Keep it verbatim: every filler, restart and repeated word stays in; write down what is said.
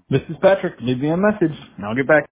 This is Patrick. Leave me a message and I'll get back.